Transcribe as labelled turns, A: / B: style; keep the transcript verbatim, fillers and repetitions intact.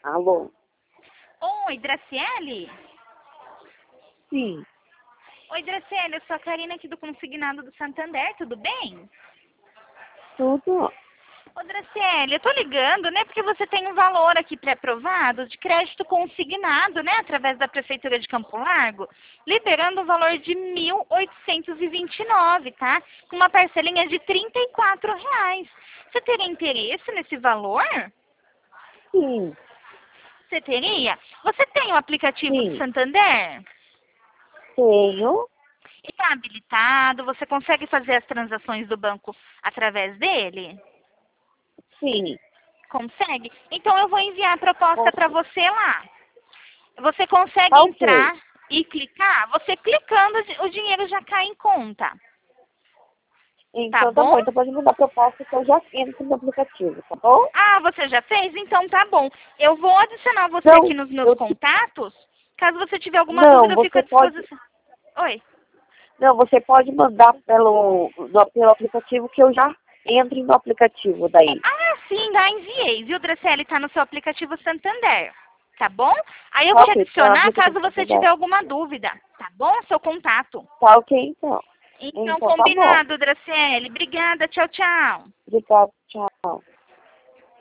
A: Alô?
B: Oi, Draciele?
A: Sim.
B: Oi, Draciele, eu sou a Karina aqui do Consignado do Santander, tudo bem?
A: Tudo?
B: Ô, Draciele, eu tô ligando, né, porque você tem um valor aqui pré-aprovado de crédito consignado, né, através da Prefeitura de Campo Largo, liberando o valor de mil oitocentos e vinte e nove, tá? Com uma parcelinha de trinta e quatro reais. Você teria interesse nesse valor?
A: Sim.
B: Você teria? Você tem o aplicativo do
A: Sim.
B: Santander?
A: Tenho.
B: Está habilitado? Você consegue fazer as transações do banco através dele?
A: Sim.
B: Consegue? Então eu vou enviar a proposta para
A: Posso.
B: você lá. Você consegue
A: Tá ok.
B: entrar e clicar? Você clicando, o dinheiro já cai em conta. Tá
A: Então tá
B: bom?
A: bom. Então pode mandar a proposta que eu já entro no aplicativo, tá bom?
B: Ah, você já fez? Então tá bom. Eu vou adicionar você aqui
A: Não,
B: nos meus
A: eu te...
B: contatos. Caso você tiver alguma
A: Não,
B: dúvida, eu fico à
A: você pode.
B: disposição. Oi.
A: Não, você pode mandar pelo, no- pelo aplicativo que eu já entro no aplicativo daí.
B: Ah, sim, já enviei, viu, Draceli? Tá no seu aplicativo Santander, tá bom? Aí eu
A: Tá
B: vou te
A: ok, tá no
B: adicionar
A: aplicativo
B: caso
A: que
B: você
A: você
B: tiver
A: dá.
B: alguma dúvida, tá bom? Seu contato.
A: Tá ok então.
B: Então,
A: Então tá bom.
B: combinado, Draceli. Obrigada, tchau, tchau.
A: Obrigada, tchau.